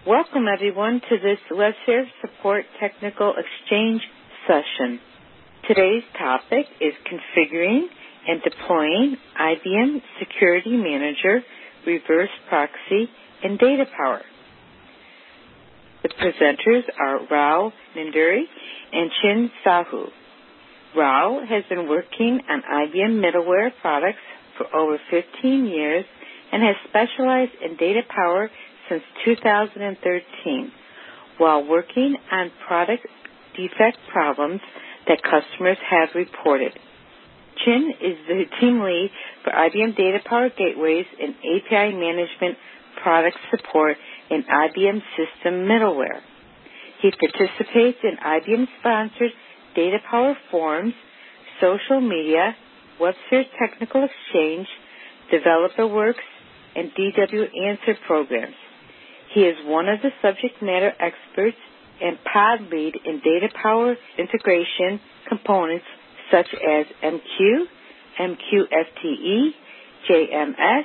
Welcome, everyone, to this WebServe Support Technical Exchange session. Today's topic is configuring and deploying IBM Security Manager, Reverse Proxy, and Data Power. The presenters are Rao Nanduri and Chin Sahu. Rao has been working on IBM middleware products for over 15 years and has specialized in data power since 2013 while working on product defect problems that customers have reported. Chin is the team lead for IBM Data Power Gateways and API Management Product Support in IBM System Middleware. He participates in IBM-sponsored Data Power forums, social media, WebServe Technical Exchange, DeveloperWorks, and DW Answer programs. He is one of the subject matter experts and pod lead in data power integration components such as MQ, MQFTE, JMS,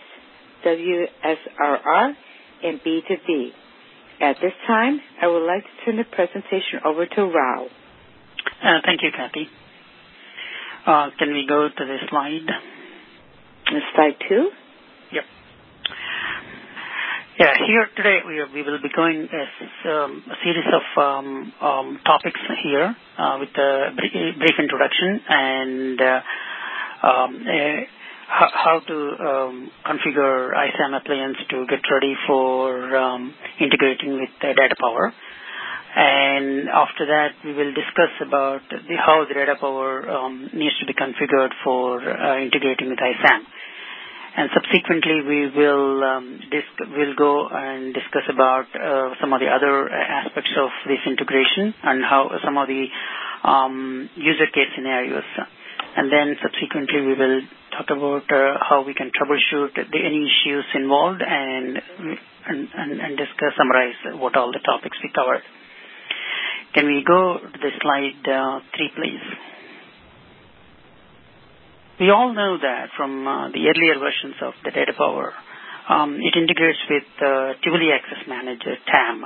WSRR, and B2B. At this time, I would like to turn the presentation over to Rao. Thank you, Kathy. Can we go to the slide? Slide 2? Yep. Yeah, here today we will be going a series of topics here with a brief introduction and how to configure ISAM appliance to get ready for integrating with data power. And after that, we will discuss about how the data power needs to be configured for integrating with ISAM. And subsequently, we will we'll go and discuss about some of the other aspects of this integration and how some of the user case scenarios. And then subsequently, we will talk about how we can troubleshoot any issues involved and summarize what all the topics we covered. Can we go to the slide 3, please? We all know that from the earlier versions of the data power, it integrates with Tivoli Access Manager, TAM.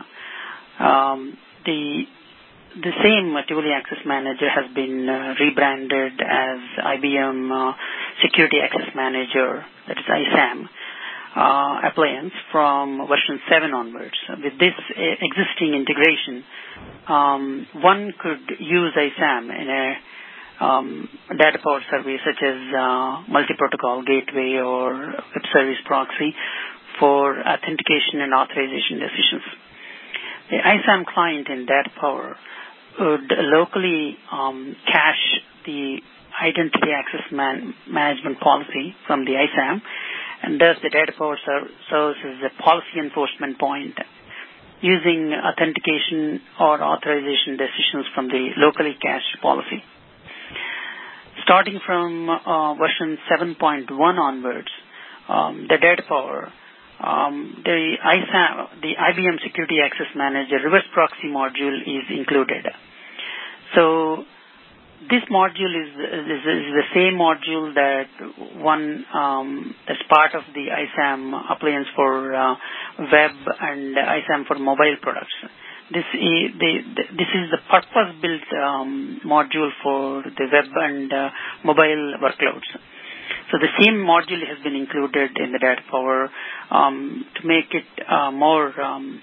The same Tivoli Access Manager has been rebranded as IBM Security Access Manager, that is ISAM, appliance from version 7 onwards. With this existing integration, one could use ISAM in a data power service such as multi-protocol gateway or web service proxy for authentication and authorization decisions. The ISAM client in data power would locally cache the identity access management policy from the ISAM, and thus the data power serves as a policy enforcement point using authentication or authorization decisions from the locally cached policy. Starting from version 7.1 onwards, the data power, the IBM Security Access Manager reverse proxy module is included. So this module is the same module that one that's part of the ISAM appliance for web and ISAM for mobile products. This is the purpose-built module for the web and mobile workloads. So the same module has been included in the data power to make it more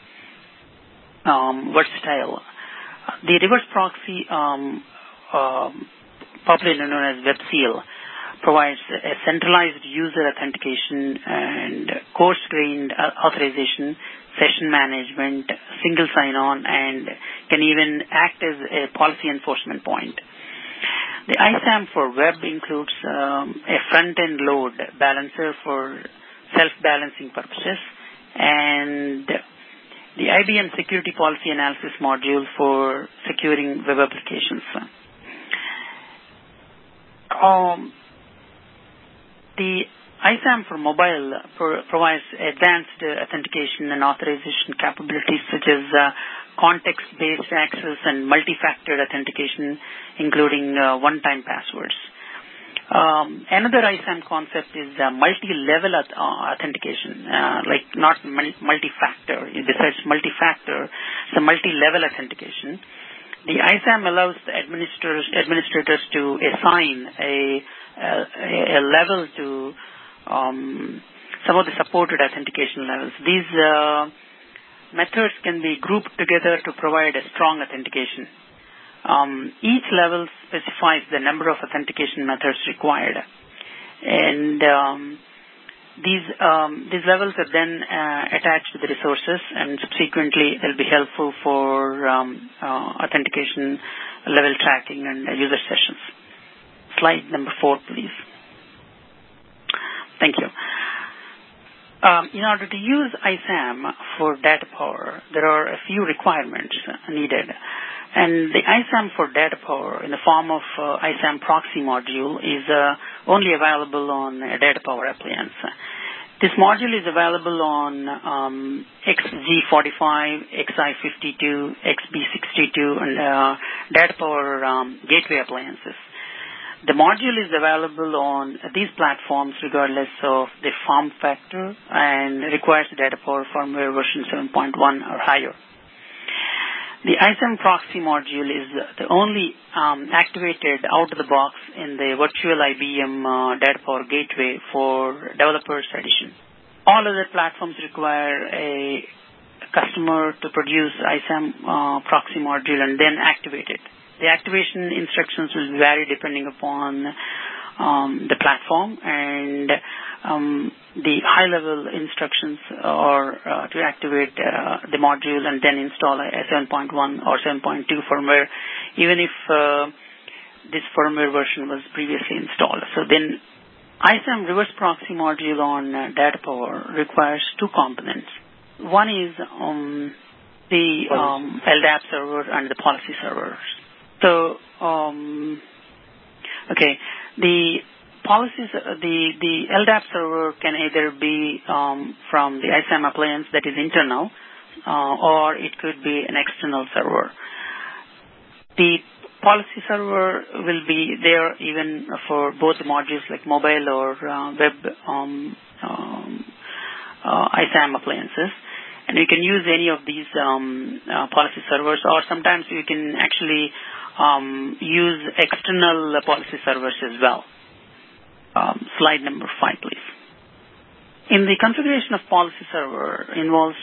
versatile. The reverse proxy, popularly known as WebSeal, provides a centralized user authentication and coarse-grained authorization, session management, single sign-on, and can even act as a policy enforcement point. The ISAM for web includes a front-end load balancer for self-balancing purposes and the IBM Security Policy Analysis module for securing web applications. The ISAM for mobile provides advanced authentication and authorization capabilities such as context-based access and multi-factor authentication, including one-time passwords. Another ISAM concept is multi-level authentication, like not multi-factor. Besides multi-factor, it's a multi-level authentication. The ISAM allows the administrators to assign a level to some of the supported authentication levels. These methods can be grouped together to provide a strong authentication. Each level specifies the number of authentication methods required, and these levels are then attached to the resources, and subsequently they'll be helpful for authentication, level tracking, and user sessions. Slide number 4, please. Thank you. In order to use ISAM for data power, there are a few requirements needed. And the ISAM for data power in the form of ISAM proxy module is only available on a data power appliance. This module is available on XG45, XI52, XB62, and data power gateway appliances. The module is available on these platforms regardless of the form factor and requires data power firmware version 7.1 or higher. The ISAM proxy module is the only activated out-of-the-box in the virtual IBM data power gateway for developers edition. All other platforms require a customer to produce ISAM proxy module and then activate it. The activation instructions will vary depending upon the platform, and the high-level instructions are to activate the module and then install a 7.1 or 7.2 firmware, even if this firmware version was previously installed. So then ISAM reverse proxy module on data power requires two components. One is the LDAP server and the policy servers. So, the policies, the LDAP server can either be from the ISAM appliance that is internal, or it could be an external server. The policy server will be there even for both the modules like mobile or web ISAM appliances. And you can use any of these policy servers, or sometimes you can actually use external policy servers as well. Slide number 5, please. In the configuration of policy server involves,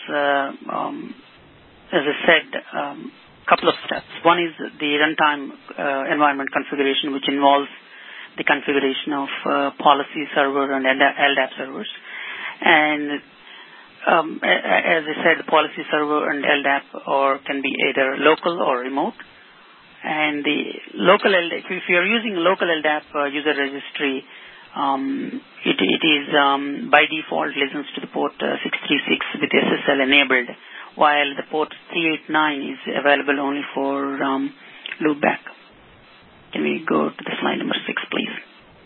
as I said, a couple of steps. One is the runtime environment configuration, which involves the configuration of policy server and LDAP servers. And as I said, the policy server and LDAP can be either local or remote. And the local LDAP, if you are using local LDAP user registry, it is by default listens to the port 636 with SSL enabled, while the port 389 is available only for loopback. Can we go to the slide number 6, please?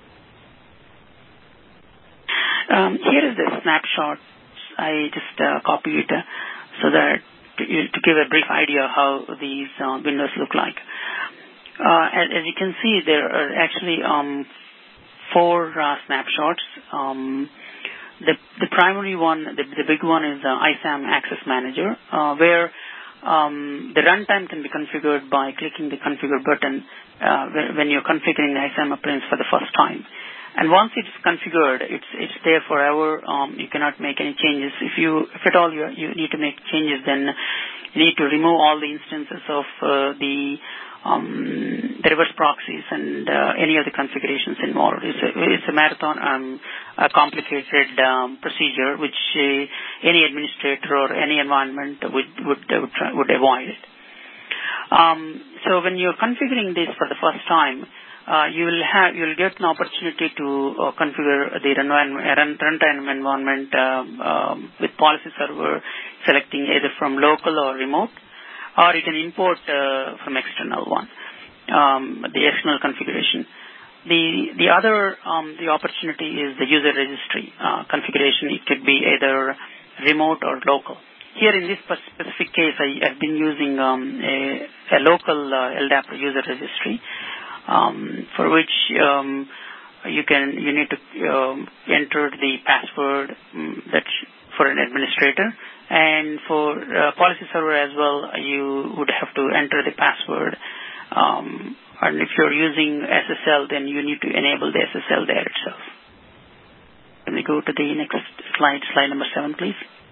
Here is the snapshot. I just copied it so that to give a brief idea how these windows look like. As you can see, there are actually 4 snapshots. The primary one, the big one, is ISAM Access Manager, where the runtime can be configured by clicking the Configure button when you're configuring the ISAM appliance for the first time. And once it's configured, it's there forever. You cannot make any changes. If at all you need to make changes, then you need to remove all the instances of the reverse proxies and any other configurations involved. It's a marathon, a complicated procedure which any administrator or any environment would avoid it. So when you're configuring this for the first time, you'll get an opportunity to configure the runtime environment with policy server, selecting either from local or remote, or you can import from external one, the external configuration. The other the opportunity is the user registry configuration. It could be either remote or local. Here in this specific case, I've been using a local LDAP user registry, for which you need to enter the password that's for an administrator, and for policy server as well, you would have to enter the password. And if you're using SSL, then you need to enable the SSL there itself. Can we go to the next slide, slide number 7, please?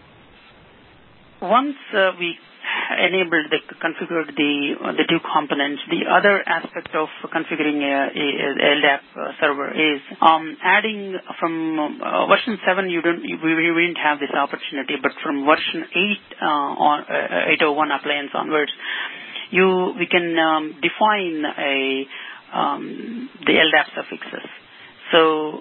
Once we configured the two components, the other aspect of configuring a LDAP server is adding from version 7. We didn't have this opportunity, but from version 801 appliance onwards, we can define the LDAP suffixes. So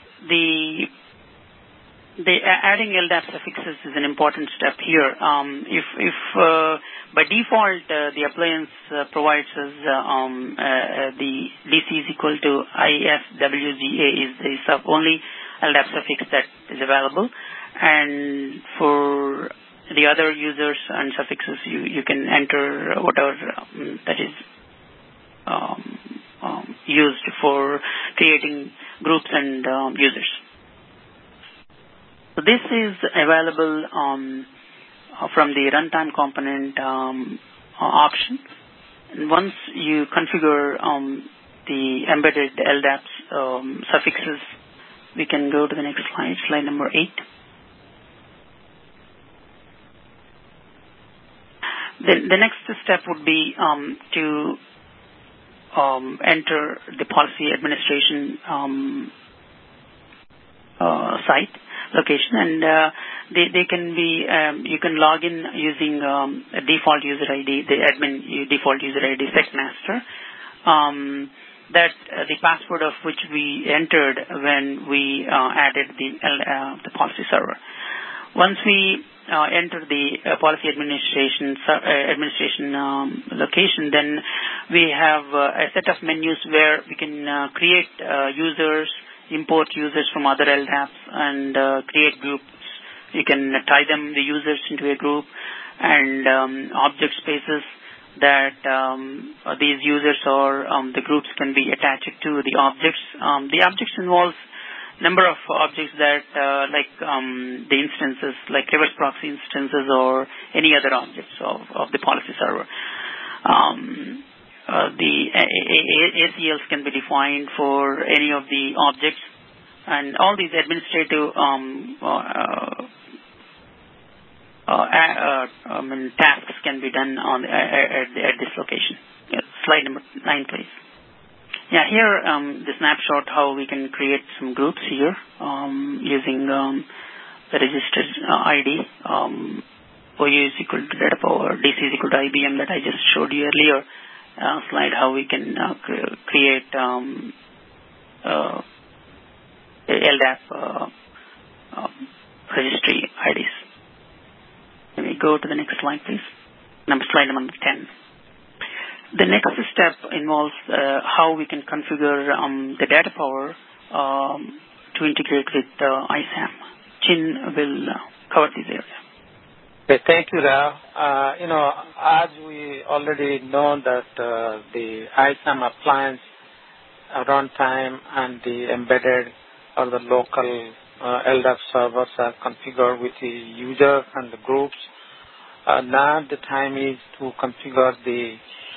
the adding LDAP suffixes is an important step here. If by default the appliance provides us the DC is equal to ISWGA is the only LDAP suffix that is available, and for the other users and suffixes you can enter whatever that is used for creating groups and users. So this is available from the runtime component option. And once you configure the embedded LDAP suffixes, we can go to the next slide, slide number 8. The next step would be to enter the policy administration site location, and they can be you can log in using a default user ID, the admin default user ID SecMaster, that the password of which we entered when we added the policy server. Once we enter the policy administration location, then we have a set of menus where we can create users, import users from other LDAPs, and create groups. You can tie the users into a group, and object spaces that these users or the groups can be attached to the objects. The objects involves number of objects that like the instances, like reverse proxy instances or any other objects of the policy server. The ACLs can be defined for any of the objects, and all these administrative tasks can be done at this location. Slide number 9, please. Yeah, here the snapshot how we can create some groups here using the registered ID. OU is equal to data power, DC is equal to IBM that I just showed you earlier. Slide how we can create LDAP registry IDs. Can we go to the next slide, please? Slide number 10. The next step involves how we can configure the data power to integrate with ISAM. Chin will cover this area. Okay, thank you, Rao. As we already know that the ISAM appliance runtime and the embedded or the local LDAP servers are configured with the users and the groups. Now the time is to configure the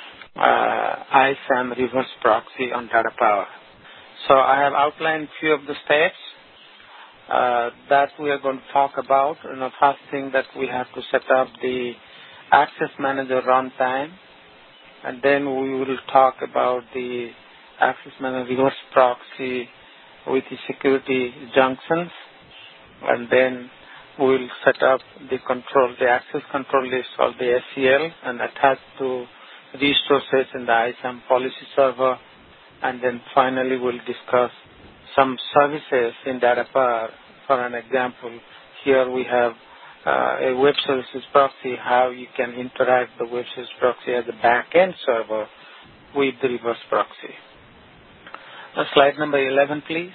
ISAM reverse proxy on data power. So I have outlined a few of the steps that we are going to talk about. First thing that we have to set up the access manager runtime, and then we will talk about the access manager reverse proxy with the security junctions, and then we will set up the access control list or the SCL and attach to resources in the ISAM policy server, and then finally we'll discuss some services in data power. For an example, here we have a web services proxy, how you can interact the web services proxy as a back-end server with the reverse proxy. Slide number 11, please.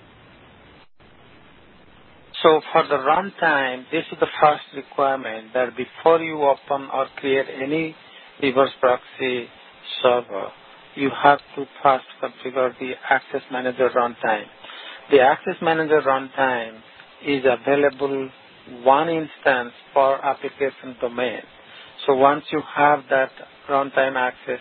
So for the runtime, this is the first requirement, that before you open or create any reverse proxy server, you have to first configure the Access Manager runtime. The Access Manager runtime is available one instance per application domain. So once you have that runtime access,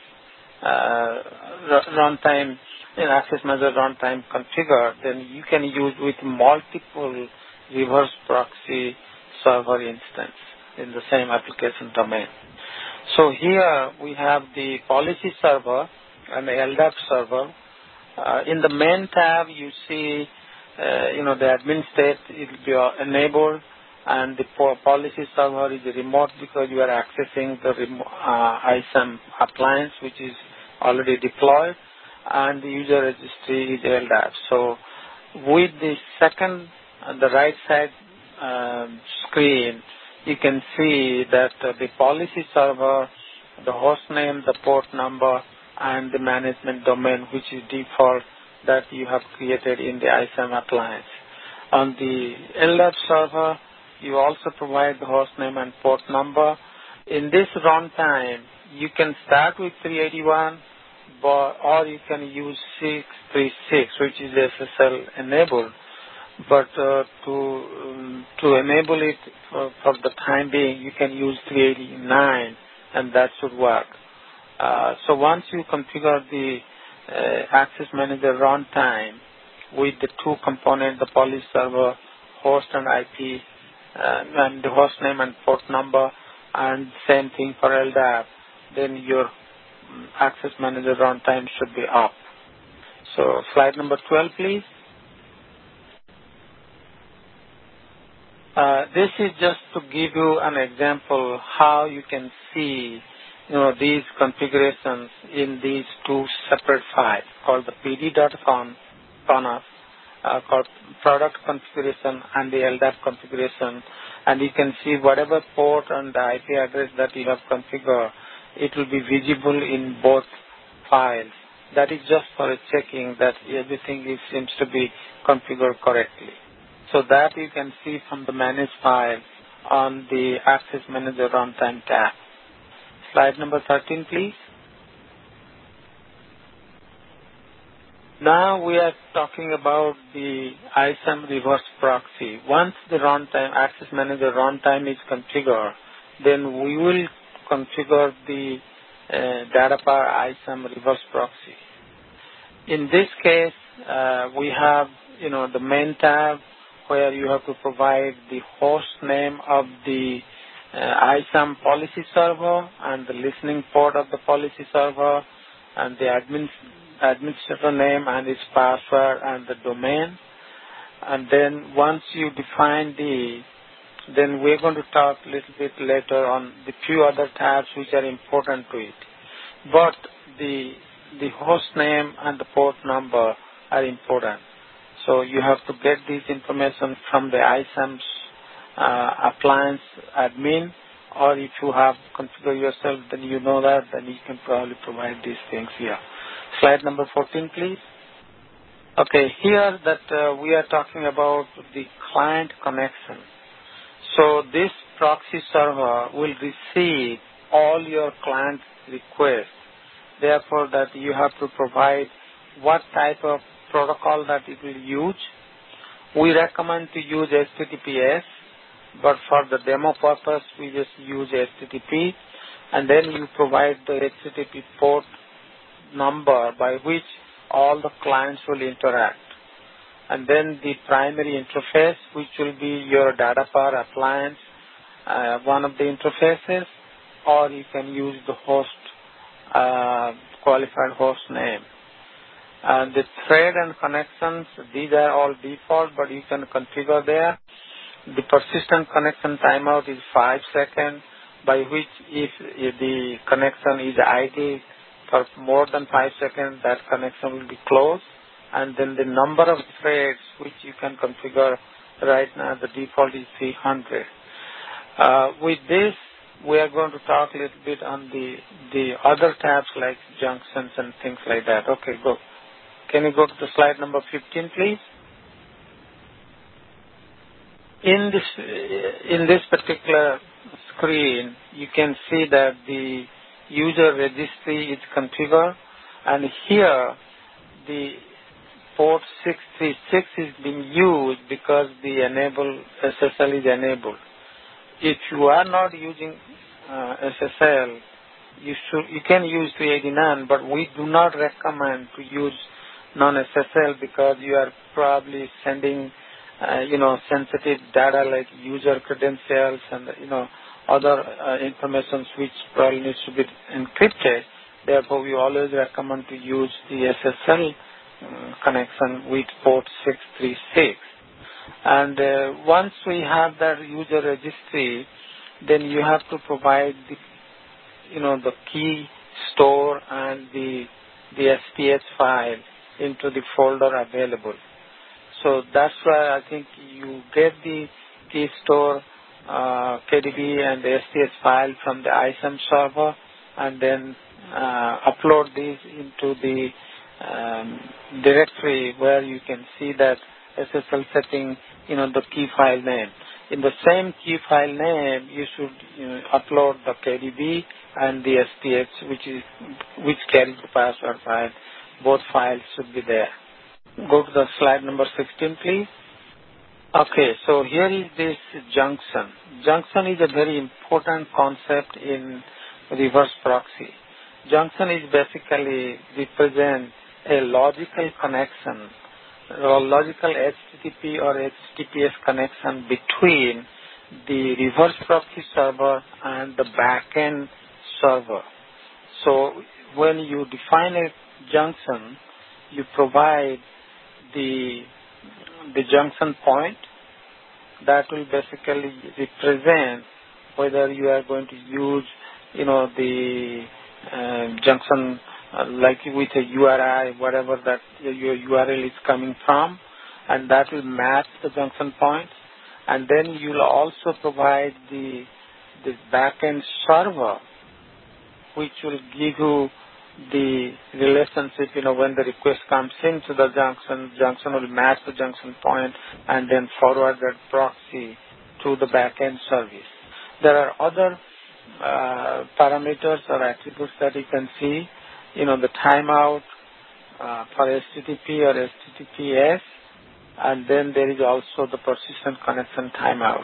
Access Manager runtime configured, then you can use with multiple reverse proxy server instance in the same application domain. So here we have the policy server and the LDAP server. In the main tab, you see, the admin state will be enabled, and the policy server is remote because you are accessing the ISAM appliance, which is already deployed, and the user registry is LDAP. So with the second, the right side screen, you can see that the policy server, the host name, the port number, and the management domain, which is default that you have created in the ISAM appliance. On the LDAP server, you also provide the host name and port number. In this runtime, you can start with 381, or you can use 636, which is SSL enabled. But to enable it for the time being, you can use 389, and that should work. So once you configure the Access Manager runtime with the two components, the policy server, host and IP, and the host name and port number, and same thing for LDAP, then your Access Manager runtime should be up. So slide number 12, please. This is just to give you an example how you can see these configurations in these two separate files called the pd.conf, called product configuration and the LDAP configuration. And you can see whatever port and the IP address that you have configured, it will be visible in both files. That is just for checking that everything seems to be configured correctly. So that you can see from the Manage File on the Access Manager Runtime tab. Slide number 13, please. Now we are talking about the ISAM reverse proxy. Once the runtime, Access Manager runtime is configured, then we will configure the DataPower ISAM reverse proxy. In this case, we have, the main tab where you have to provide the host name of the ISAM policy server and the listening port of the policy server and the administrator name and its password and the domain. And then once you define then we're going to talk a little bit later on the few other tabs which are important to it. But the host name and the port number are important. So you have to get this information from the ISAM's appliance admin, or if you have configured yourself, then you know that, then you can probably provide these things here. Slide number 14, please. Okay, here that we are talking about the client connection. So this proxy server will receive all your client requests. Therefore, that you have to provide what type of protocol that it will use. We recommend to use HTTPS, but for the demo purpose, we just use HTTP, and then you provide the HTTP port number by which all the clients will interact. And then the primary interface, which will be your DataPower appliance, one of the interfaces, or you can use the host, qualified host name. And the thread and connections, these are all default, but you can configure there. The persistent connection timeout is 5 seconds, by which if the connection is ID for more than 5 seconds, that connection will be closed. And then the number of threads which you can configure right now, the default is 300. With this, we are going to talk a little bit on the other tabs like junctions and things like that. Okay, go. Can you go to the slide number 15, please? In this particular screen, you can see that the user registry is configured, And here, the port 636 is being used because the SSL is enabled. If you are not using SSL, you can use 389, but we do not recommend to use non-SSL because you are probably sending, sensitive data like user credentials and, other information which probably needs to be encrypted. Therefore, we always recommend to use the SSL connection with port 636. And once we have that user registry, then you have to provide the key store and the SPH file into the folder available. So that's why I think you get the key store, KDB and the SPH file from the ISAM server, and then upload these into the directory where you can see that SSL setting, the key file name. In the same key file name, you should upload the KDB and the SPH, which carries the password file. Both files should be there. Go to the slide number 16, please. Okay, so here is this junction. Junction is a very important concept in reverse proxy. Junction is basically represent a logical connection, or logical HTTP or HTTPS connection between the reverse proxy server and the backend server. So when you define a junction, you provide the junction point that will basically represent whether you are going to use, the junction like with a URI, whatever that your URL is coming from, and that will map the junction point. And then you'll also provide the backend server, which will give you the relationship, when the request comes into the junction will match the junction point and then forward that proxy to the backend service. There are other parameters or attributes that you can see, the timeout for HTTP or HTTPS, and then there is also the persistent connection timeouts.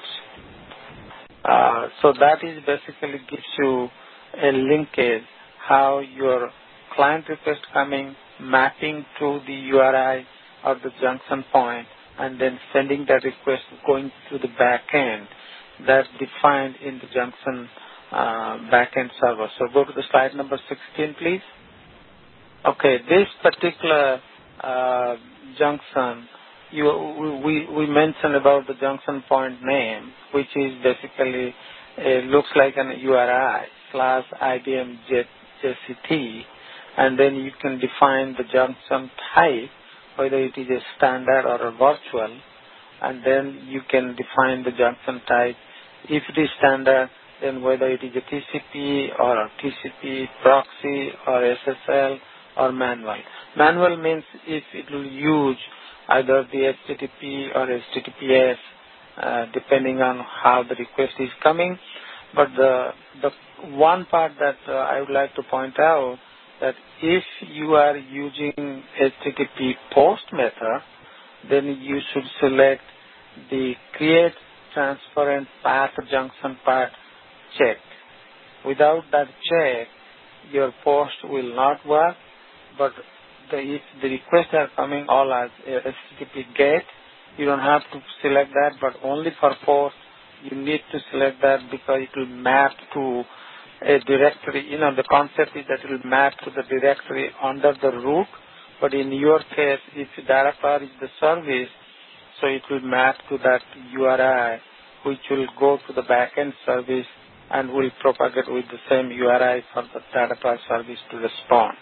So that is basically gives you a linkage, how your client request coming, mapping to the URI or the junction point, and then sending that request going to the back end that's defined in the junction backend server. So go to the slide number 16, please. Okay, this particular junction, we mentioned about the junction point name, which is basically looks like an URI /IBM JCT, and then you can define the junction type, whether it is a standard or a virtual, and then you can define the junction type. If it is standard, then whether it is a TCP or a TCP proxy or SSL or manual. Manual means if it will use either the HTTP or HTTPS, depending on how the request is coming. But the one part that I would like to point out, that if you are using HTTP post method, then you should select the create transparent path junction path check. Without that check, your post will not work. But if the requests are coming all as HTTP GET, you don't have to select that, but only for post, you need to select that because it will map to a directory. The concept is that it will map to the directory under the root, but in your case, if DataPower is the service, so it will map to that URI, which will go to the backend service and will propagate with the same URI for the DataPower service to respond.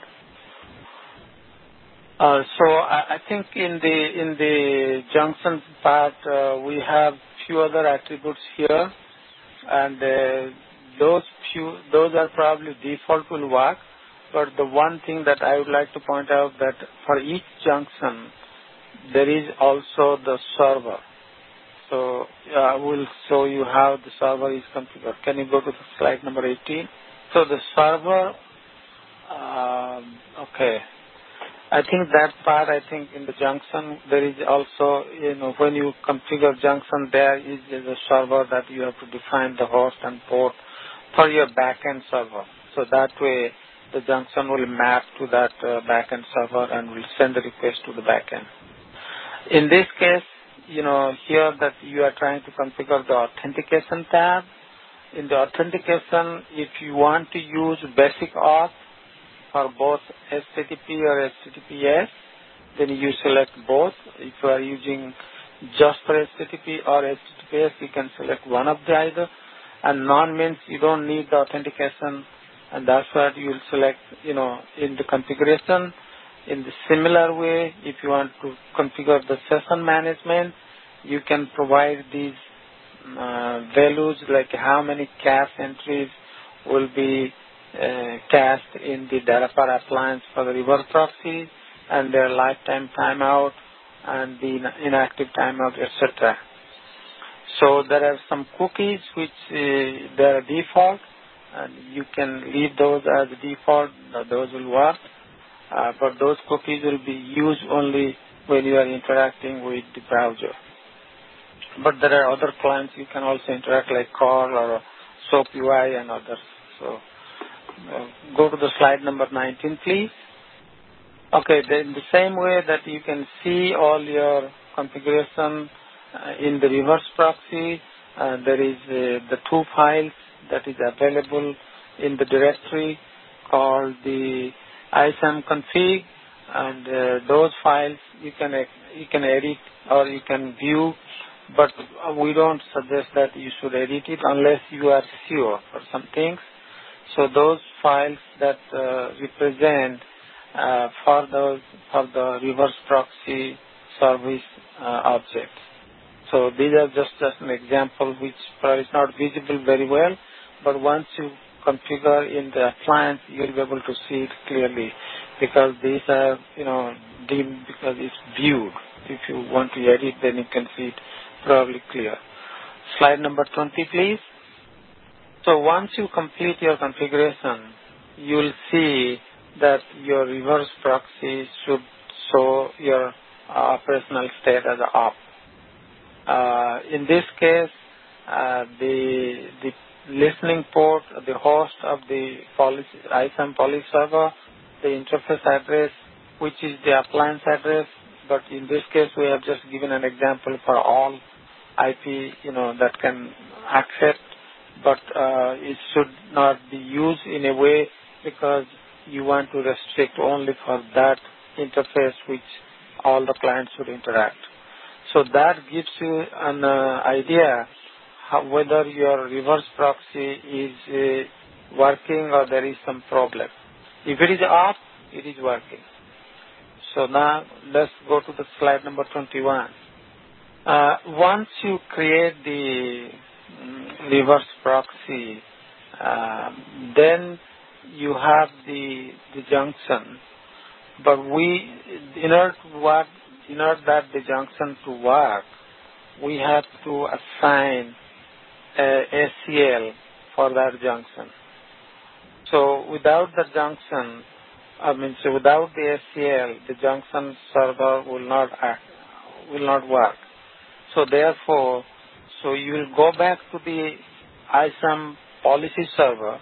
So I think in the junction part, we have few other attributes here, and those are probably default will work. But the one thing that I would like to point out that for each junction, there is also the server. So I will show you how the server is configured. Can you go to the slide number 18? So the server Okay. I think that part, in the junction, there is also, when you configure junction, there is a server that you have to define the host and port for your backend server. So that way, the junction will map to that backend server and will send the request to the backend. In this case, here that you are trying to configure the authentication tab. In the authentication, if you want to use basic auth for both HTTP or HTTPS, then you select both. If you are using just for HTTP or HTTPS, you can select one of the either. And none means you don't need the authentication, and that's what you will select, in the configuration. In the similar way, if you want to configure the session management, you can provide these values like how many cache entries will be cached in the Datapar appliance for the reverse proxy and their lifetime timeout and the inactive timeout, etc. So there are some cookies which they are default, and you can leave those as default. Those will work, but those cookies will be used only when you are interacting with the browser. But there are other clients you can also interact like Core or SOAP UI and others. So go to the slide number 19, please. Okay, in the same way that you can see all your configuration in the reverse proxy, there is the two files that is available in the directory called the ISAM config, and those files you can edit or you can view, but we don't suggest that you should edit it unless you are sure for some things. So those files that represent for the reverse proxy service objects. So these are just an example which is not visible very well, but once you configure in the appliance, you'll be able to see it clearly because these are, dim because it's viewed. If you want to edit, then you can see it probably clear. Slide number 20, please. So once you complete your configuration, you'll see that your reverse proxy should show your operational state as op. In this case, the listening port, the host of the ISAM policy server, the interface address, which is the appliance address, but in this case we have just given an example for all IP, that can accept, but it should not be used in a way because you want to restrict only for that interface which all the clients should interact. So that gives you an idea whether your reverse proxy is working or there is some problem. If it is off, it is working. So now let's go to the slide number 21. Once you create the reverse proxy, then you have the junction. But in order that the junction to work, we have to assign a ACL for that junction. So without the junction, without the ACL, the junction server will not work. So therefore, you will go back to the ISAM policy server,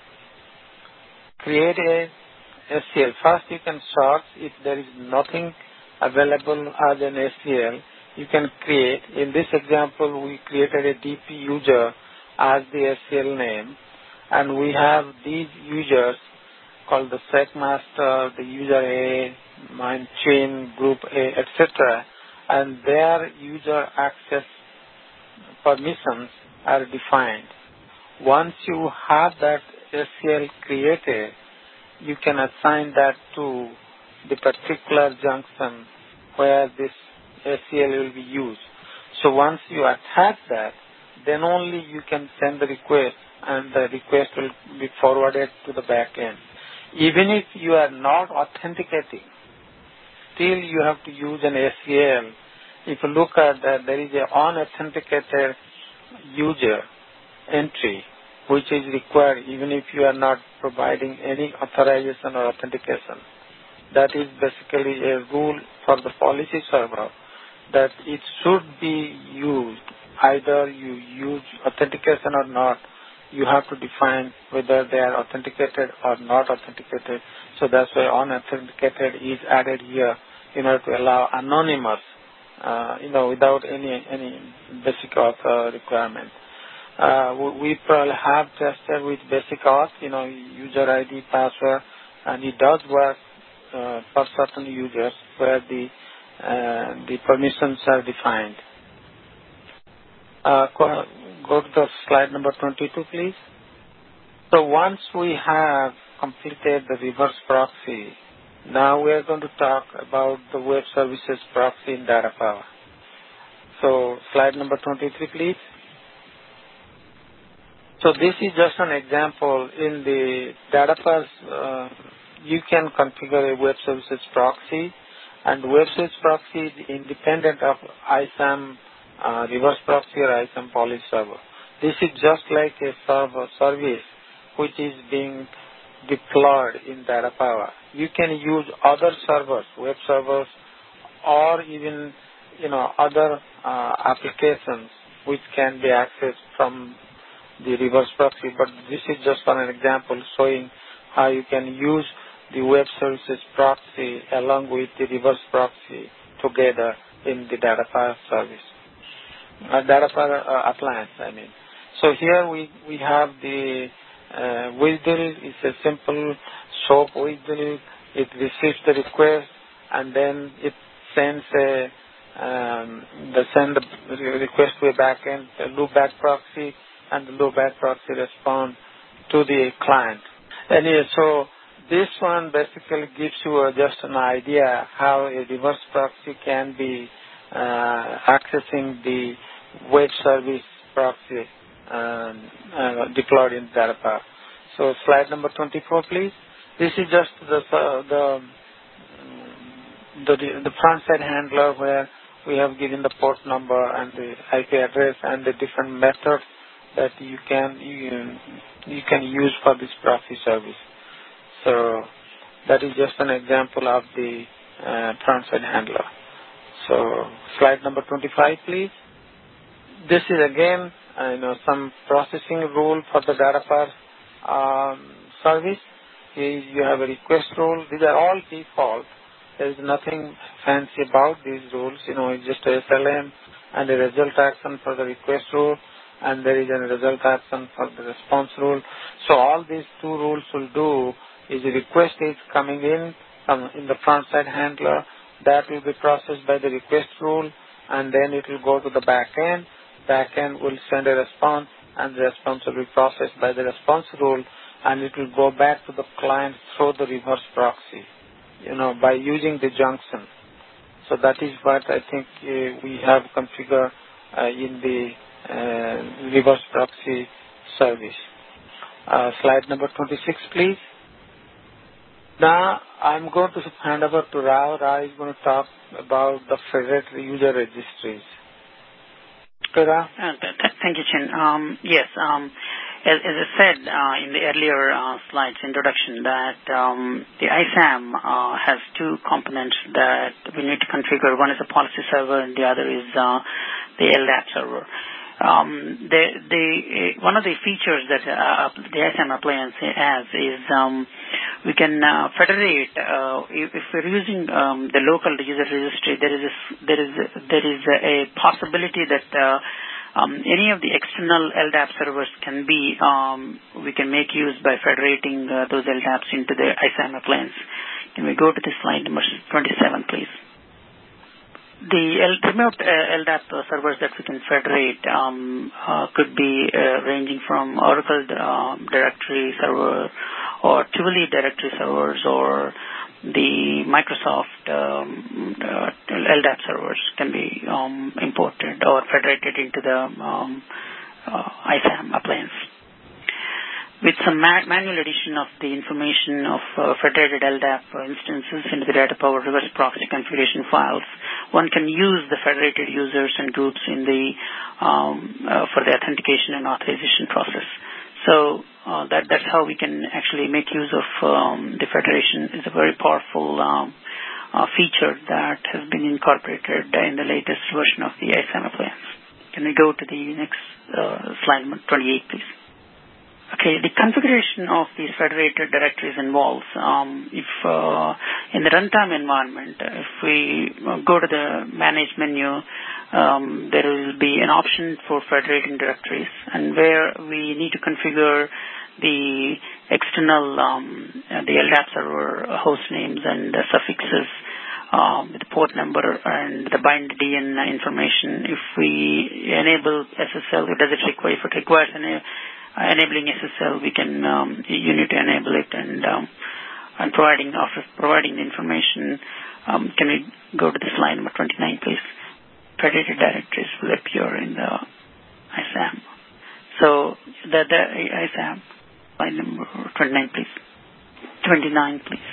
create a ACL. First, you can search if there is nothing available as an ACL. You can create. In this example, we created a DP user as the ACL name, and we have these users called the SecMaster, the user A, Mindchain, Group A, etc., and their user access permissions are defined. Once you have that ACL created, you can assign that to the particular junction where this ACL will be used. So once you attach that, then only you can send the request and the request will be forwarded to the back end. Even if you are not authenticating, still you have to use an ACL. If you look at that, there is an unauthenticated user entry which is required even if you are not providing any authorization or authentication. That is basically a rule for the policy server that it should be used. Either you use authentication or not, you have to define whether they are authenticated or not authenticated. So that's why unauthenticated is added here in order to allow anonymous, without any basic auth requirement. We probably have tested with basic auth, user ID, password, and it does work for certain users where the permissions are defined. Go to the slide number 22, please. So once we have completed the reverse proxy, now we are going to talk about the web services proxy in DataPower. So slide number 23, please. So this is just an example. In the DataPower, you can configure a web services proxy, and web services proxy is independent of ISAM reverse proxy or ISAM policy server. This is just like a service which is being deployed in DataPower. You can use other servers, web servers, or even other applications which can be accessed from the reverse proxy. But this is just an example showing how you can use the web services proxy along with the reverse proxy together in the DataPower service. DataPower appliance, So here we have the WSDL. It's a simple SOAP WSDL. It receives the request and then it sends send the request to a backend, a loopback proxy, and the loopback proxy responds to the client. Anyway, so this one basically gives you just an idea how a reverse proxy can be accessing the web service proxy deployed in DataPower. So slide number 24, please. This is just the front side handler where we have given the port number and the IP address and the different methods that you can use for this proxy service. So that is just an example of the front side handler. So slide number 25, please. This is again, some processing rule for the DataPower service. Here you have a request rule. These are all default. There is nothing fancy about these rules. It's just a SLM and a result action for the request rule, and there is a result action for the response rule. So all these two rules will do is the request is coming in the front side handler. That will be processed by the request rule, and then it will go to the back end. Back end will send a response, and the response will be processed by the response rule, and it will go back to the client through the reverse proxy, by using the junction. So that is what I think we have configured in the reverse proxy service. Slide number 26, please. Now I'm going to hand over to Rao. Rao is going to talk about the federated user registries. Okay, Rao? Thank you, Chin. Yes, as I said in the earlier slides introduction, that the ISAM has two components that we need to configure. One is a policy server, and the other is the LDAP server. One of the features that the ISAM appliance has is we can federate. If we're using the local user registry, there is a possibility that any of the external LDAP servers can be we can make use by federating those LDAPs into the ISAM appliance. Can we go to the slide number 27, please? The remote LDAP servers that we can federate could be ranging from Oracle directory server or Tivoli directory servers or the Microsoft LDAP servers can be imported or federated into the ISAM appliance. With some manual addition of the information of federated LDAP instances into the DataPower reverse proxy configuration files, one can use the federated users and groups in the for the authentication and authorization process. So that's how we can actually make use of the federation. It's a very powerful feature that has been incorporated in the latest version of the ISAM appliance. Can we go to the next slide, number 28, please? Okay, the configuration of these federated directories involves, if in the runtime environment, if we go to the Manage menu, there will be an option for federating directories, and where we need to configure the external, the LDAP server host names and the suffixes, the port number and the bind DN information. If we enable SSL, does it require? If it requires enabling SSL, we can you need to enable it, and after providing the information, can we go to the slide number 29, please? Federated directories will appear in the ISAM. So the ISAM slide number 29, please. 29, please.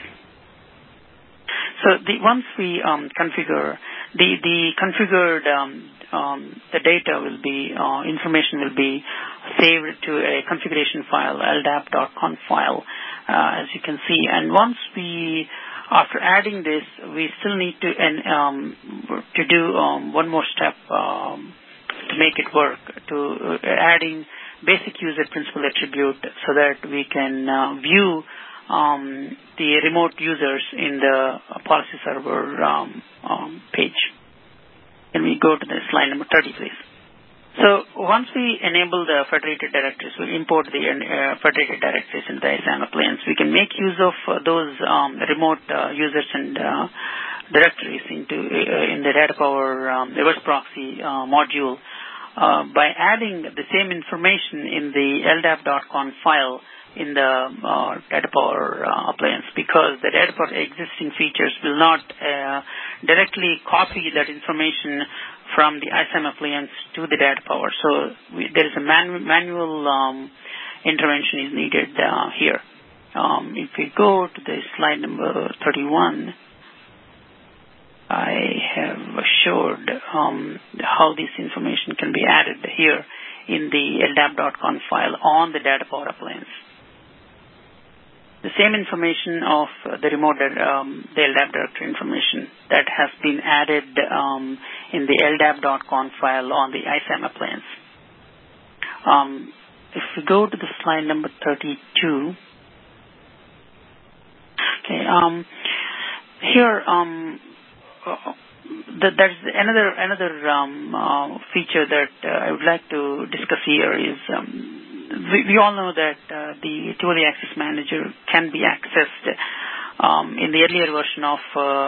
So once we configure the configured the data will be information will be saved to a configuration file, ldap.conf file, as you can see. And once after adding this, we still need to do one more step to make it work, to adding basic user principal attribute so that we can view the remote users in the policy server page. Can we go to the slide number 30, please? So once we enable the federated directories, we import the federated directories into the ISAM appliance. We can make use of those remote users and directories in the DataPower reverse proxy module by adding the same information in the ldap.conf file in the DataPower appliance, because the DataPower existing features will not directly copy that information from the ISAM appliance to the DataPower. So there is a manual intervention is needed here. If we go to the slide number 31, I have showed how this information can be added here in the ldap.conf file on the DataPower appliance. The same information of the remote, the LDAP directory information that has been added in the ldap.conf file on the ISAM appliance. If we go to the slide number 32, okay, here there's another feature that I would like to discuss here is. We all know that the Tivoli Access Manager can be accessed in the earlier version of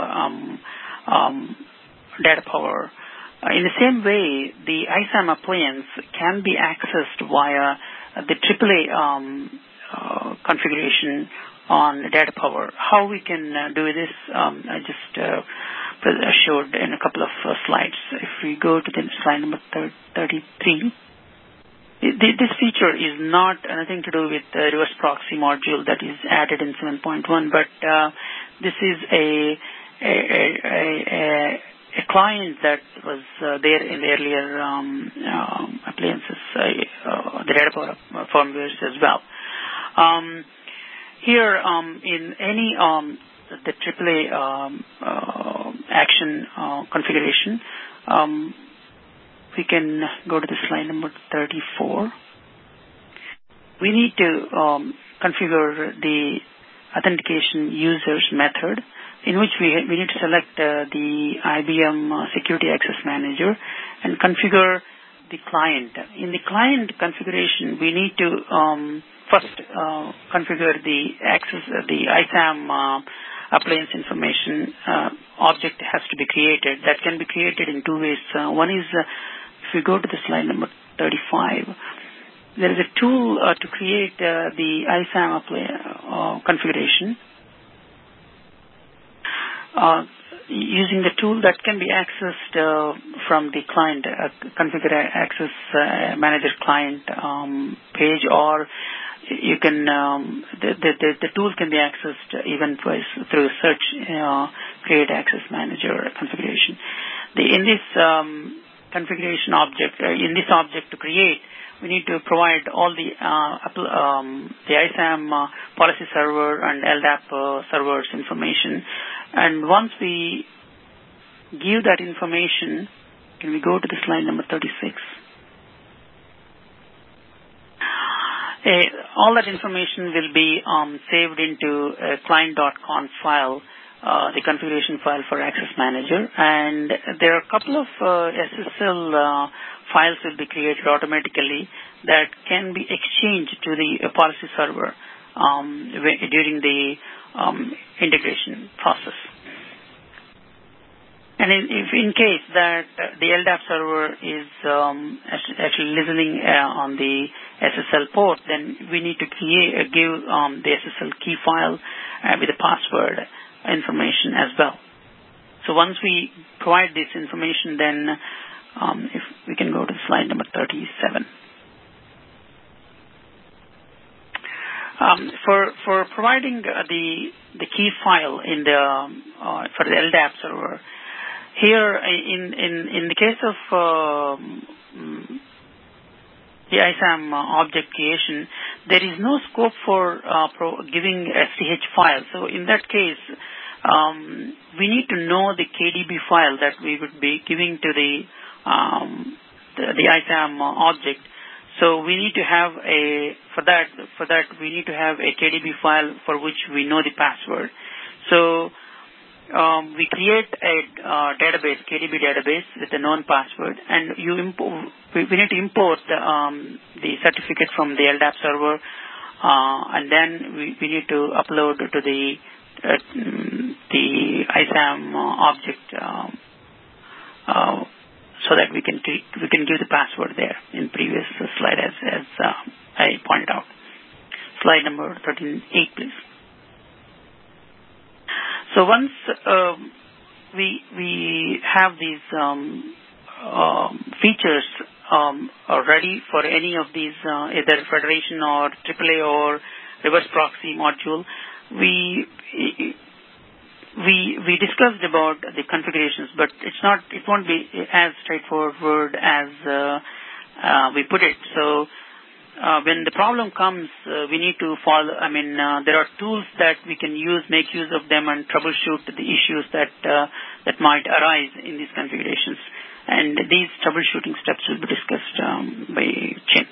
DataPower. In the same way, the ISAM appliance can be accessed via the AAA configuration on DataPower. How we can do this, I just showed in a couple of slides. If we go to the slide number 33, this feature is not anything to do with the reverse proxy module that is added in 7.1, but this is a client that was there in the earlier appliances, the DataPower firmwares as well. Here, in any the AAA action configuration, we can go to the slide number 34. We need to configure the authentication users method, in which we need to select the IBM Security Access Manager and configure the client. In the client configuration, we need to first configure the access, the ISAM appliance information object has to be created. That can be created in two ways. One is if we go to the slide number 35, there is a tool to create the ISAM configuration. Using the tool that can be accessed from the client, configure access manager client page, or you can the tool can be accessed even through search create access manager configuration. In this configuration object, in this object to create, we need to provide all the ISAM policy server and LDAP servers information. And once we give that information, can we go to the slide number 36? All that information will be saved into a client.conf file, the configuration file for Access Manager. And there are a couple of SSL files will be created automatically that can be exchanged to the policy server during the integration process. And if in case that the LDAP server is actually listening on the SSL port, then we need to give the SSL key file with the password information as well. So once we provide this information, then if we can go to slide number 37. For providing the key file in the for the LDAP server, here in the case of the ISAM object creation, there is no scope for giving SSH file. So in that case, we need to know the KDB file that we would be giving to the ISAM object. So we need to have for that we need to have a KDB file for which we know the password. So we create a database, KDB database with a known password, and we need to import the certificate from the LDAP server, and then we need to upload to the ISAM object so that we can give the password there in previous slide as I pointed out. Slide number 38, please. So once we have these features ready for any of these, either Federation or AAA or reverse proxy module, we discussed about the configurations, but it won't be as straightforward as we put it. So when the problem comes, we need to follow. There are tools that we can make use of them and troubleshoot the issues that might arise in these configurations. And these troubleshooting steps will be discussed by Chin.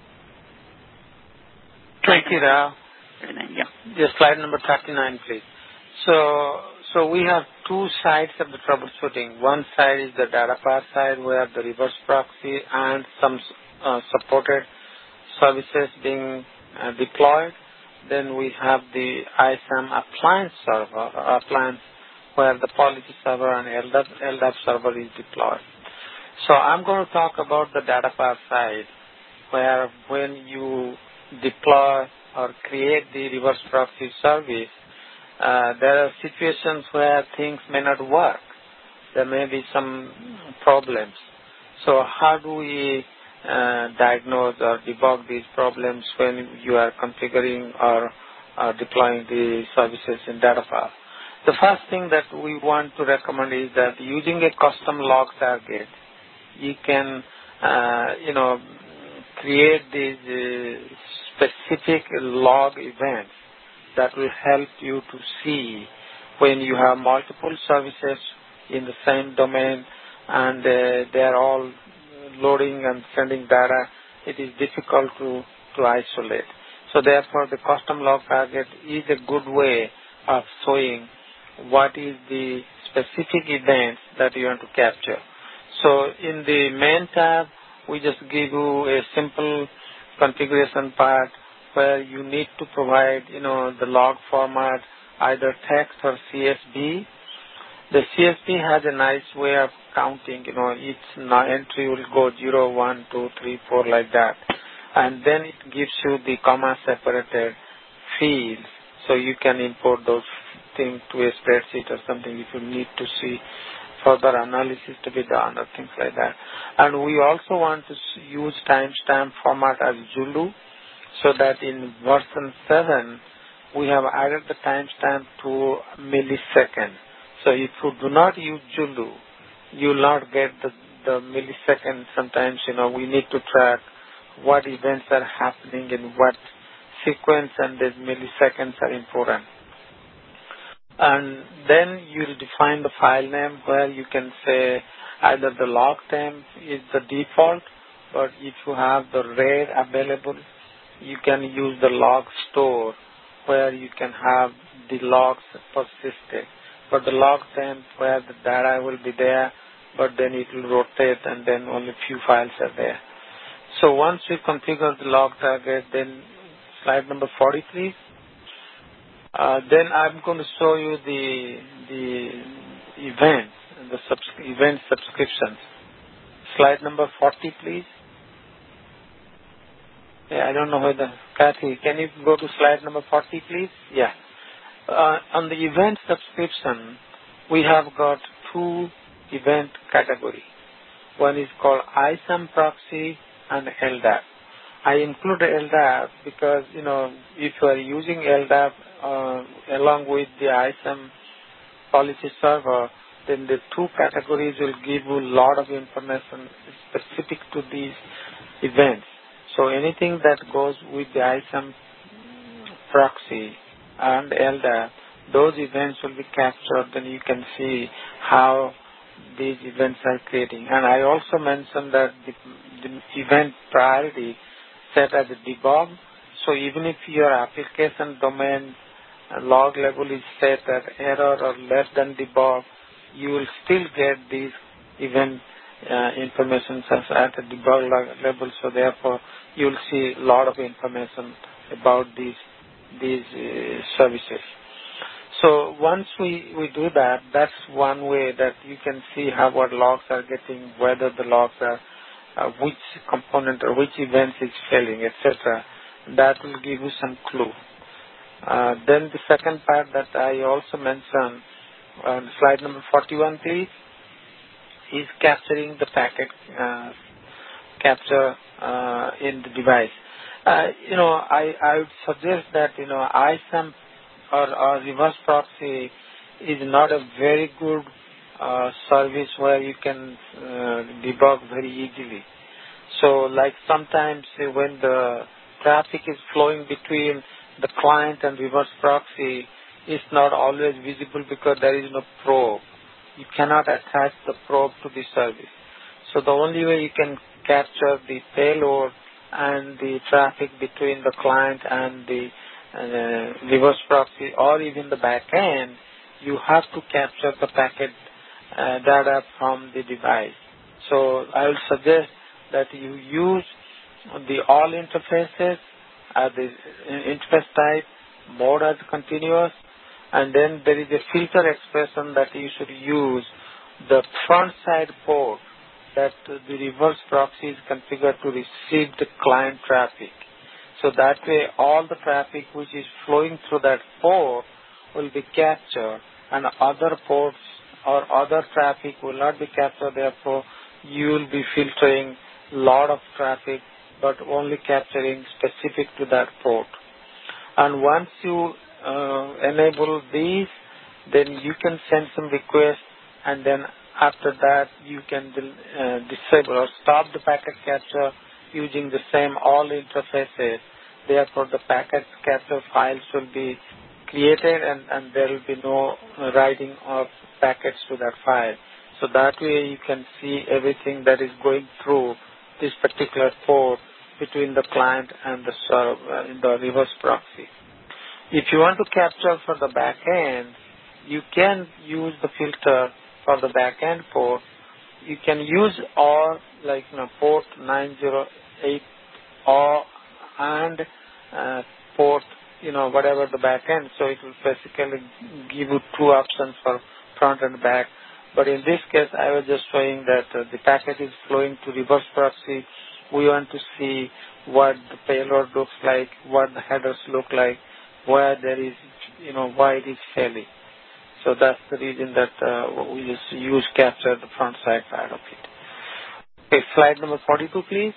Thank you, Rao. Yeah. Just slide number 39, please. So we have two sides of the troubleshooting. One side is the data path side, where the reverse proxy and some supported services being deployed. Then we have the ISAM appliance server, where the policy server and LDAP server is deployed. So I'm going to talk about the data path side, where when you deploy or create the reverse proxy service, there are situations where things may not work. There may be some problems. So how do we diagnose or debug these problems when you are configuring or deploying the services in data path? The first thing that we want to recommend is that using a custom log target, you can create these specific log events that will help you to see when you have multiple services in the same domain and they are all loading and sending data. It is difficult to isolate. So therefore, the custom log target is a good way of showing what is the specific events that you want to capture. So in the main tab, we just give you a simple configuration part where you need to provide, the log format, either text or CSV. The CSV has a nice way of counting, each entry will go 0, 1, 2, 3, 4 like that. And then it gives you the comma separated fields, so you can import those things to a spreadsheet or something if you need to see further analysis to be done or things like that. And we also want to use timestamp format as Zulu, so that in version 7, we have added the timestamp to millisecond. So if you do not use Zulu, you will not get the millisecond. Sometimes, we need to track what events are happening in what sequence, and the milliseconds are important. And then you'll define the file name where you can say either the log temp is the default, but if you have the RAID available, you can use the log store where you can have the logs persisted. But the log temp where the data will be there, but then it will rotate and then only few files are there. So once we configure the log target, then slide number 40, please. Then I'm going to show you the events, the event subscriptions. Slide number 40, please. Yeah, I don't know whether, Kathy, can you go to slide number 40, please? Yeah. On the event subscription, we have got two event categories. One is called ISAM proxy and LDAP. I include LDAP because, if you are using LDAP along with the ISAM policy server, then the two categories will give you a lot of information specific to these events. So anything that goes with the ISAM proxy and LDAP, those events will be captured, then you can see how these events are creating. And I also mentioned that the event priority set as a debug. So even if your application domain log level is set at error or less than debug, you will still get these event information at a debug level. So therefore, you will see a lot of information about these services. So once we do that, that's one way that you can see how what logs are getting, whether the logs are, which component or which events is failing, etc. That will give you some clue. Then the second part that I also mentioned on slide number 41, please, is capturing the packet capture in the device. I would suggest that ISAM or reverse proxy is not a very good service where you can debug very easily. So like sometimes when the traffic is flowing between the client and reverse proxy, it's not always visible because there is no probe. You cannot attach the probe to the service. So the only way you can capture the payload and the traffic between the client and the reverse proxy or even the back end, you have to capture the packet data from the device. So I will suggest that you use the all interfaces, the interface type, mode as continuous, and then there is a filter expression that you should use the front side port that the reverse proxy is configured to receive the client traffic. So that way all the traffic which is flowing through that port will be captured and other ports or other traffic will not be captured. Therefore, you will be filtering a lot of traffic but only capturing specific to that port. And once you enable these, then you can send some requests, and then after that you can disable or stop the packet capture using the same all interfaces. Therefore, the packet capture files will be created and there will be no writing of packets to that file. So that way you can see everything that is going through this particular port between the client and the server in the reverse proxy. If you want to capture for the back end, you can use the filter for the back end port. You can use or like port 908 or and port whatever the back end. So it will basically give you two options for front and back. But in this case, I was just showing that the packet is flowing to reverse proxy. We want to see what the payload looks like, what the headers look like, where there is, why it is failing. So that's the reason that we just use capture the front side part of it. Okay, slide number 42, please.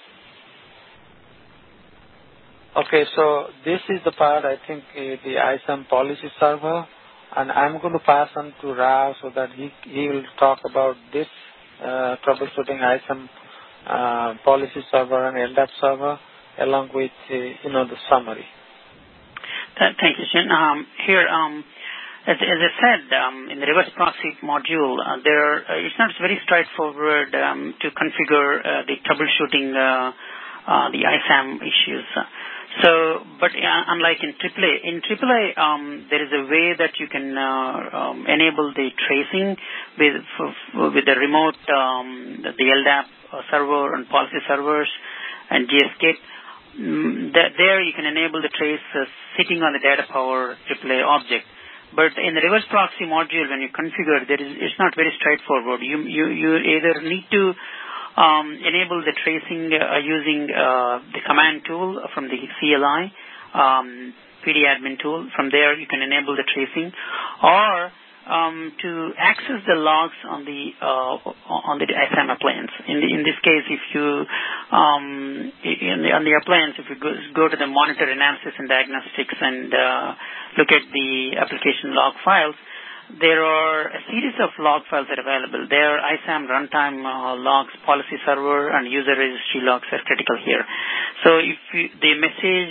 Okay, so this is the part, I think, the ISAM policy server, and I'm going to pass on to Rao so that he will talk about this troubleshooting ISAM policy server and LDAP server, along with the summary. Thank you, Jin. Here, as I said, in the reverse proxy module, it's not very straightforward to configure the troubleshooting the ISAM issues. But unlike in AAA, there is a way that you can enable the tracing with the remote, the LDAP server and policy servers and GSKit. There you can enable the trace sitting on the data power AAA object. But in the reverse proxy module, when you configure, it's not very straightforward. You either need to enable the tracing using the command tool from the CLI, PDadmin tool. From there, you can enable the tracing, or to access the logs on the ISAM appliance. In this case, if you on the appliance, if you go to the monitor analysis and diagnostics and look at the application log files, there are a series of log files that are available. There are ISAM runtime logs, policy server, and user registry logs are critical here. So if the message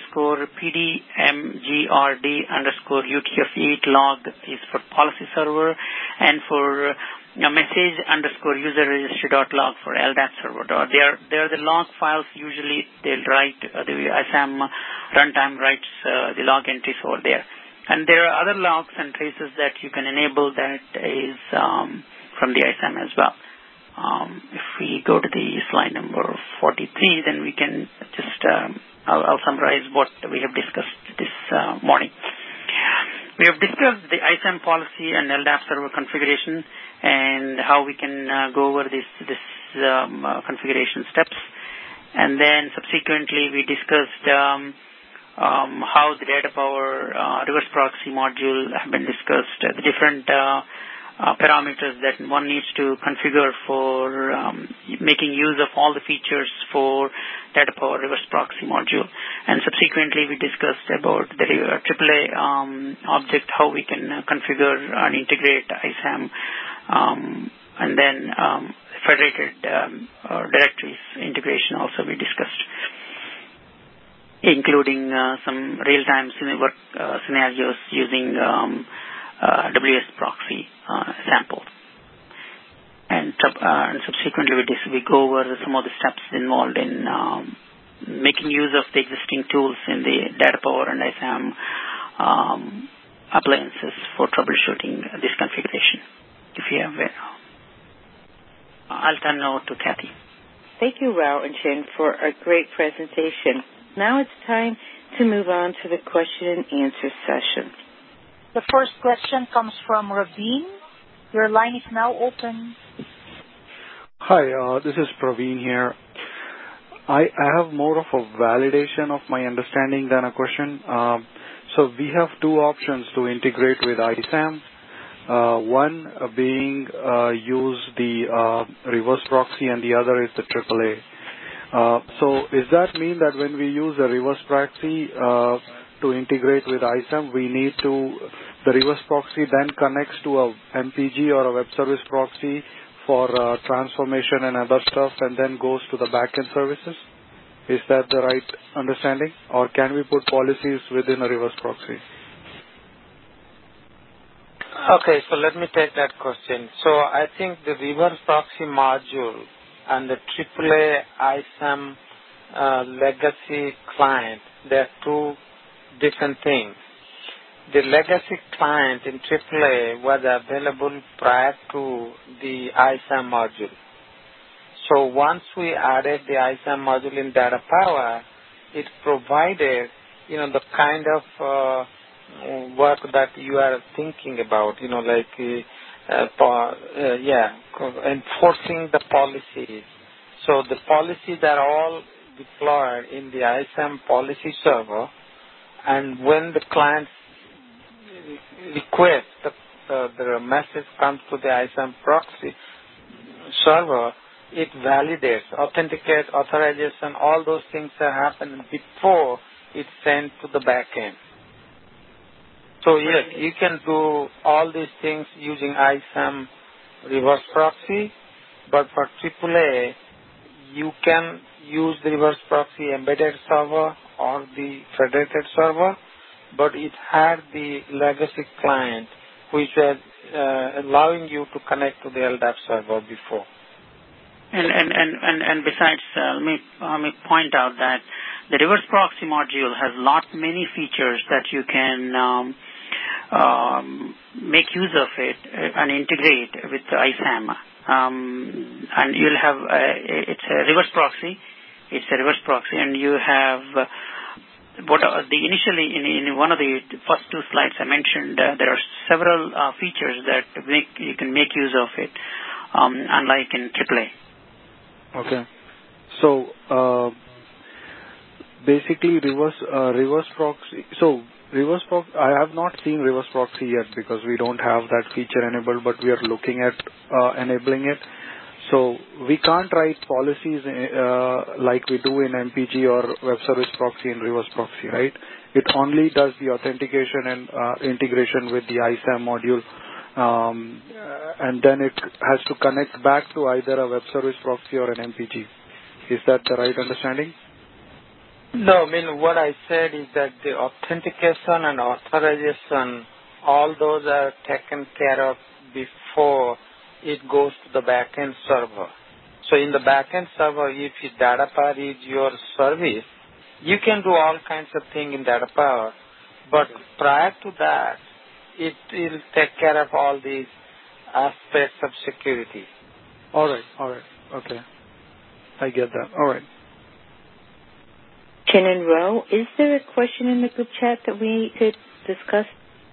_PDMGRD_UTF-8 log is for policy server, and for message _user registry.log for LDAP server. They are the log files. Usually they'll write, the ISAM runtime writes the log entries over there. And there are other logs and traces that you can enable that is from the ISAM as well. If we go to the slide number 43, then we can just, I'll summarize what we have discussed this morning. We have discussed the ISAM policy and LDAP server configuration and how we can go over this configuration steps. And then subsequently we discussed how the data power reverse proxy module have been discussed, the different parameters that one needs to configure for making use of all the features for data power reverse proxy module. And subsequently we discussed about the AAA object, how we can configure and integrate ISAM, and then federated directories integration also we discussed, including some real-time scenarios using WS proxy sample. And subsequently we go over some of the steps involved in making use of the existing tools in the data power and ISAM appliances for troubleshooting this configuration. If you have I'll turn over to Kathy. Thank you, Rao and Chen, for a great presentation. Now it's time to move on to the question and answer session. The first question comes from Raveen. Your line is now open. Hi, this is Praveen here. I have more of a validation of my understanding than a question. So we have two options to integrate with ISAM. One being use the reverse proxy, and the other is the AAA. So does that mean that when we use the reverse proxy to integrate with ISAM, the reverse proxy then connects to a MPG or a web service proxy for transformation and other stuff, and then goes to the backend services? Is that the right understanding? Or can we put policies within a reverse proxy? Okay, so let me take that question. So I think the reverse proxy module and the AAA ISAM legacy client, they're two different things. The legacy client in AAA was available prior to the ISAM module. So once we added the ISAM module in Data Power, it provided, the kind of work that you are thinking about, enforcing the policies. So the policies are all deployed in the ISAM policy server, and when the client request, the message comes to the ISAM proxy server, it validates, authenticates, authorization, all those things are happening before it's sent to the backend. So yes, you can do all these things using ISAM reverse proxy, but for AAA, you can use the reverse proxy embedded server or the federated server, but it had the legacy client which was allowing you to connect to the LDAP server before. And besides, let me point out that the reverse proxy module has many features that you can make use of it and integrate with the ISAM. And you'll have it's a reverse proxy. It's a reverse proxy, and you have initially in one of the first two slides I mentioned. There are several features that you can make use of it, unlike in AAA. Okay. So basically, reverse proxy. So reverse proxy. I have not seen reverse proxy yet because we don't have that feature enabled, but we are looking at enabling it. So we can't write policies like we do in MPG or web service proxy in reverse proxy, right? It only does the authentication and integration with the ISAM module, and then it has to connect back to either a web service proxy or an MPG. Is that the right understanding? No, what I said is that the authentication and authorization, all those are taken care of before it goes to the backend server. So in the backend server, if DataPower is your service, you can do all kinds of things in DataPower, but prior to that, it will take care of all these aspects of security. All right. Okay. I get that. All right. Chen and Ro, is there a question in the group chat that we could discuss?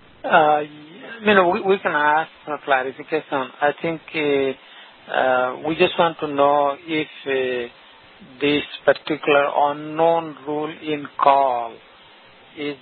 We can ask for clarification. I think we just want to know if this particular unknown rule in call is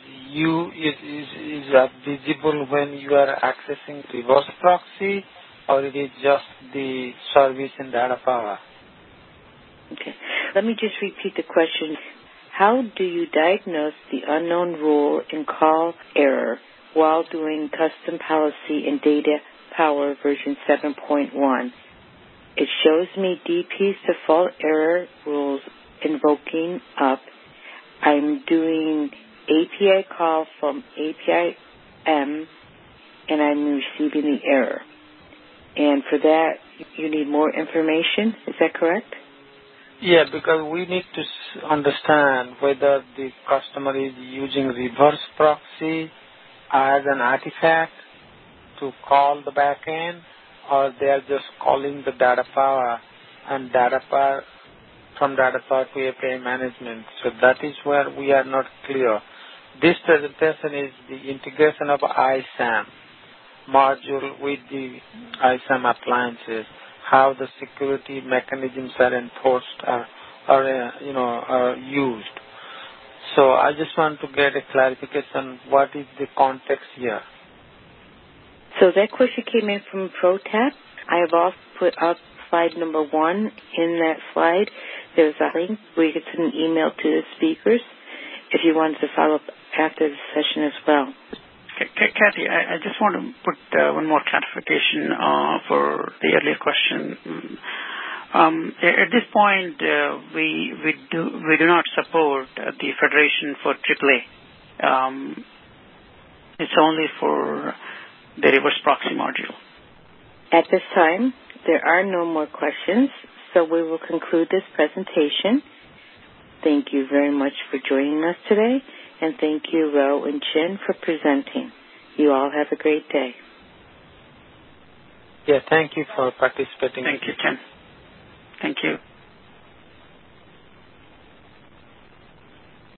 visible when you are accessing reverse proxy, or it is just the service in DataPower? Okay. Let me just repeat the question. How do you diagnose the unknown rule in call error while doing custom policy in DataPower version 7.1? It shows me DP's default error rules invoking up. I'm doing API call from API M, and I'm receiving the error. And for that, you need more information. Is that correct? Yeah, because we need to understand whether the customer is using reverse proxy as an artifact to call the backend, or they are just calling the DataPower and DataPower from DataPower to API management. So that is where we are not clear. This presentation is the integration of ISAM module with the ISAM appliances, how the security mechanisms are enforced are used. So I just want to get a clarification. What is the context here? So that question came in from ProTap. I have also put up slide number 1. In that slide, there's a link where you can send an email to the speakers if you wanted to follow up after the session as well. Kathy, I just want to put one more clarification for the earlier question. At this point, we do not support the Federation for AAA. It's only for the reverse proxy module. At this time, there are no more questions, so we will conclude this presentation. Thank you very much for joining us today, and thank you, Ro and Chin, for presenting. You all have a great day. Yeah, thank you for participating. Thank you, Chin. Thank you.